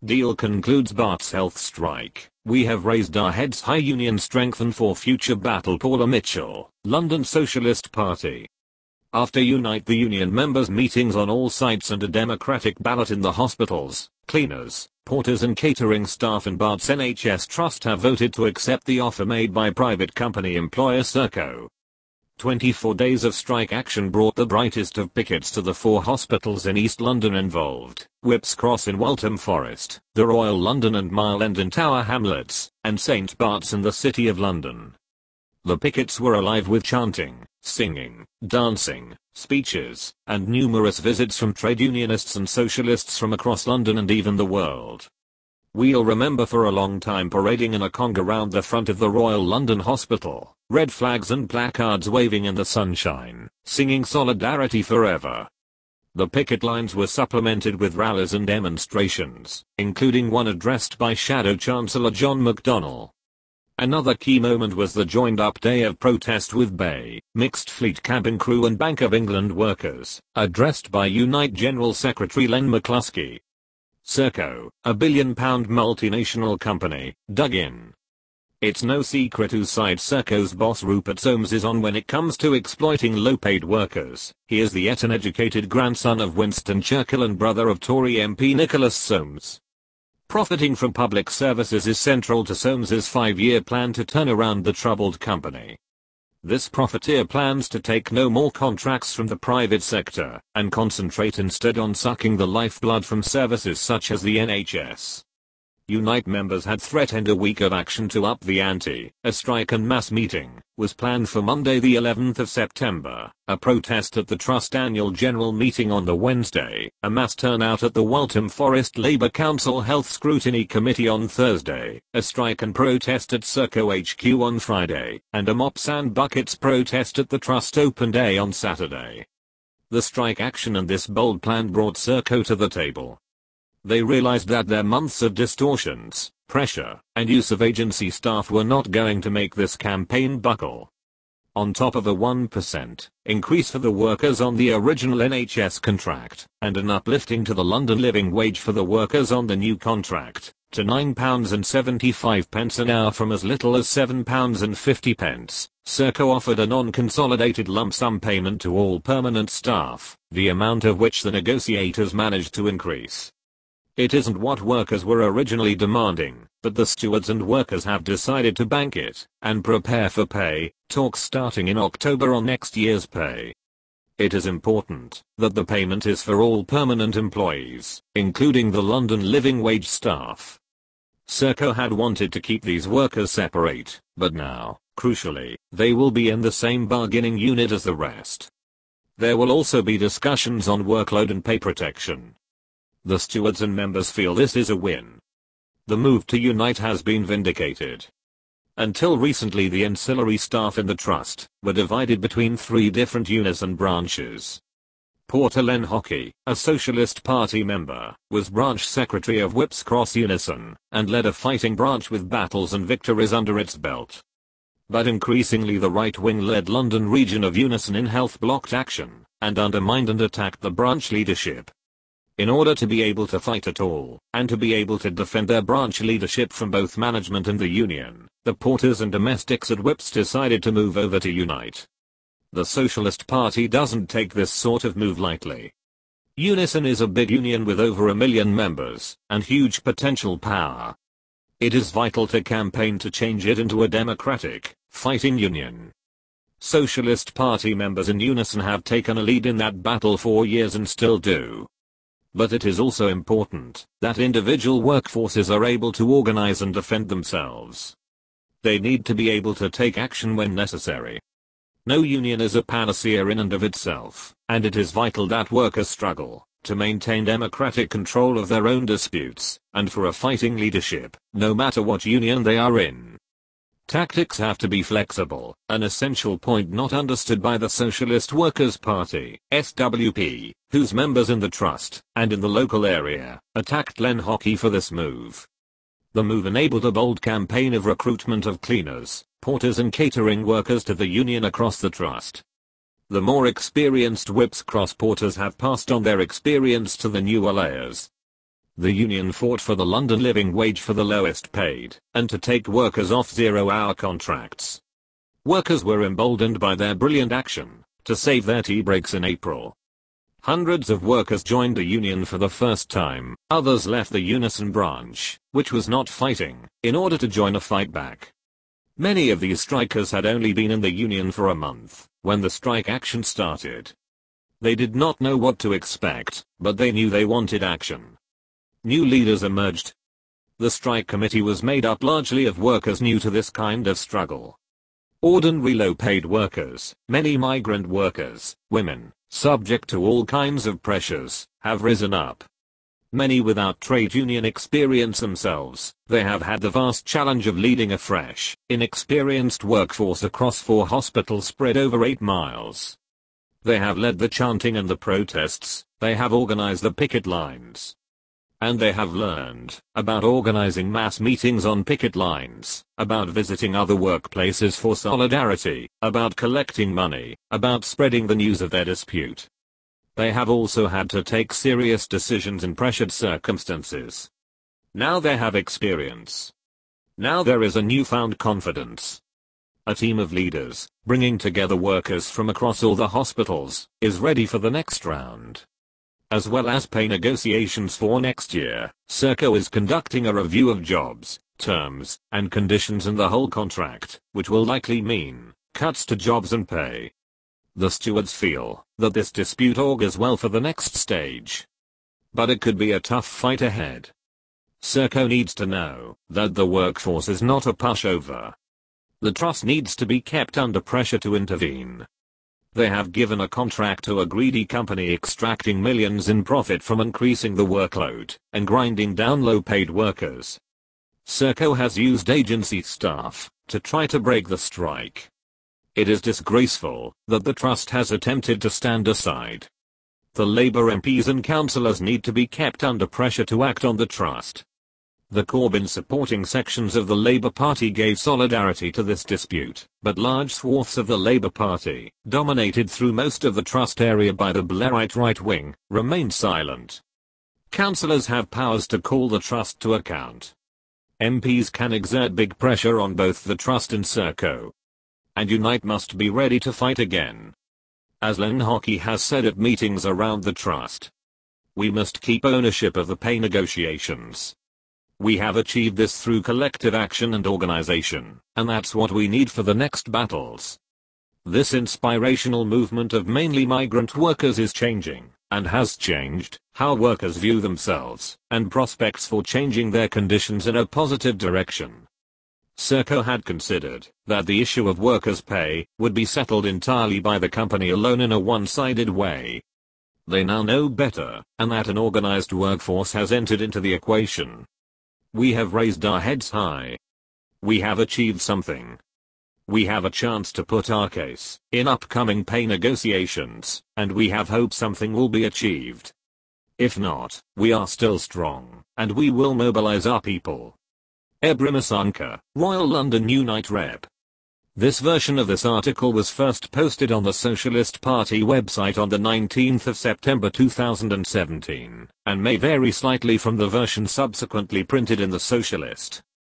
Deal concludes Bart's health strike. We have raised our heads high, union strengthened for future battle. Paula Mitchell, London Socialist Party. After Unite the Union members' meetings on all sites and a democratic ballot in the hospitals, cleaners, porters and catering staff and Bart's NHS Trust have voted to accept the offer made by private company employer Serco. 24 days of strike action brought the brightest of pickets to the 4 hospitals in East London involved: Whipps Cross in Waltham Forest, the Royal London and Mile End in Tower Hamlets, and St Bart's in the City of London. The pickets were alive with chanting, singing, dancing, speeches, and numerous visits from trade unionists and socialists from across London and even the world. We'll remember for a long time parading in a conga round the front of the Royal London Hospital, red flags and placards waving in the sunshine, singing Solidarity Forever. The picket lines were supplemented with rallies and demonstrations, including one addressed by Shadow Chancellor John McDonnell. Another key moment was the joined-up day of protest with BAE, Mixed Fleet Cabin Crew and Bank of England workers, addressed by Unite General Secretary Len McCluskey. Serco, a billion-pound multinational company, dug in. It's no secret whose side Serco's boss Rupert Soames is on when it comes to exploiting low-paid workers. He is the Eton-educated grandson of Winston Churchill and brother of Tory MP Nicholas Soames. Profiting from public services is central to Soames's 5-year plan to turn around the troubled company. This profiteer plans to take no more contracts from the private sector and concentrate instead on sucking the lifeblood from services such as the NHS. Unite members had threatened a week of action to up the ante. A strike and mass meeting was planned for Monday the 11th of September, a protest at the Trust annual general meeting on the Wednesday, a mass turnout at the Waltham Forest Labour Council Health Scrutiny Committee on Thursday, a strike and protest at Serco HQ on Friday, and a mops and buckets protest at the Trust Open Day on Saturday. The strike action and this bold plan brought Serco to the table. They realized that their months of distortions, pressure, and use of agency staff were not going to make this campaign buckle. On top of a 1% increase for the workers on the original NHS contract, and an uplifting to the London living wage for the workers on the new contract, to £9.75 an hour from as little as £7.50, Serco offered a non-consolidated lump sum payment to all permanent staff, the amount of which the negotiators managed to increase. It isn't what workers were originally demanding, but the stewards and workers have decided to bank it and prepare for pay talks starting in October on next year's pay. It is important that the payment is for all permanent employees, including the London living wage staff. Serco had wanted to keep these workers separate, but now, crucially, they will be in the same bargaining unit as the rest. There will also be discussions on workload and pay protection. The stewards and members feel this is a win. The move to unite has been vindicated. Until recently, the ancillary staff in the trust were divided between 3 different unison branches. Porter Len Hockey, a Socialist Party member, was branch secretary of Whipps Cross Unison, and led a fighting branch with battles and victories under its belt. But increasingly the right-wing-led London region of Unison in Health blocked action, and undermined and attacked the branch leadership. In order to be able to fight at all, and to be able to defend their branch leadership from both management and the union, the porters and domestics at Whipps decided to move over to Unite. The Socialist Party doesn't take this sort of move lightly. Unison is a big union with over 1 million members, and huge potential power. It is vital to campaign to change it into a democratic, fighting union. Socialist Party members in Unison have taken a lead in that battle for years and still do. But it is also important that individual workforces are able to organize and defend themselves. They need to be able to take action when necessary. No union is a panacea in and of itself, and it is vital that workers struggle to maintain democratic control of their own disputes, and for a fighting leadership, no matter what union they are in. Tactics have to be flexible, an essential point not understood by the Socialist Workers' Party, SWP, whose members in the trust, and in the local area, attacked Len Hockey for this move. The move enabled a bold campaign of recruitment of cleaners, porters and catering workers to the union across the trust. The more experienced Whipps Cross porters have passed on their experience to the newer layers. The union fought for the London living wage for the lowest paid, and to take workers off zero-hour contracts. Workers were emboldened by their brilliant action to save their tea breaks in April. Hundreds of workers joined the union for the first time, others left the Unison branch, which was not fighting, in order to join a fight back. Many of these strikers had only been in the union for a month when the strike action started. They did not know what to expect, but they knew they wanted action. New leaders emerged. The strike committee was made up largely of workers new to this kind of struggle. Ordinary low-paid workers, many migrant workers, women, subject to all kinds of pressures, have risen up. Many without trade union experience themselves, they have had the vast challenge of leading a fresh, inexperienced workforce across 4 hospitals spread over 8 miles. They have led the chanting and the protests, they have organized the picket lines. And they have learned about organizing mass meetings on picket lines, about visiting other workplaces for solidarity, about collecting money, about spreading the news of their dispute. They have also had to take serious decisions in pressured circumstances. Now they have experience. Now there is a newfound confidence. A team of leaders, bringing together workers from across all the hospitals, is ready for the next round. As well as pay negotiations for next year, Serco is conducting a review of jobs, terms, and conditions in the whole contract, which will likely mean cuts to jobs and pay. The stewards feel that this dispute augurs well for the next stage. But it could be a tough fight ahead. Serco needs to know that the workforce is not a pushover. The trust needs to be kept under pressure to intervene. They have given a contract to a greedy company extracting millions in profit from increasing the workload and grinding down low-paid workers. Serco has used agency staff to try to break the strike. It is disgraceful that the trust has attempted to stand aside. The Labour MPs and councillors need to be kept under pressure to act on the trust. The Corbyn supporting sections of the Labour Party gave solidarity to this dispute, but large swaths of the Labour Party, dominated through most of the trust area by the Blairite right wing, remained silent. Councillors have powers to call the trust to account. MPs can exert big pressure on both the trust and Serco. And Unite must be ready to fight again. As Len Hockey has said at meetings around the trust, we must keep ownership of the pay negotiations. We have achieved this through collective action and organization, and that's what we need for the next battles. This inspirational movement of mainly migrant workers is changing, and has changed, how workers view themselves, and prospects for changing their conditions in a positive direction. Serco had considered that the issue of workers' pay would be settled entirely by the company alone in a one-sided way. They now know better, and that an organized workforce has entered into the equation. We have raised our heads high. We have achieved something. We have a chance to put our case in upcoming pay negotiations, and we have hope something will be achieved. If not, we are still strong, and we will mobilize our people. Ebrim Asanka, Royal London Unite Rep. This version of this article was first posted on the Socialist Party website on the 19th of September 2017, and may vary slightly from the version subsequently printed in the Socialist.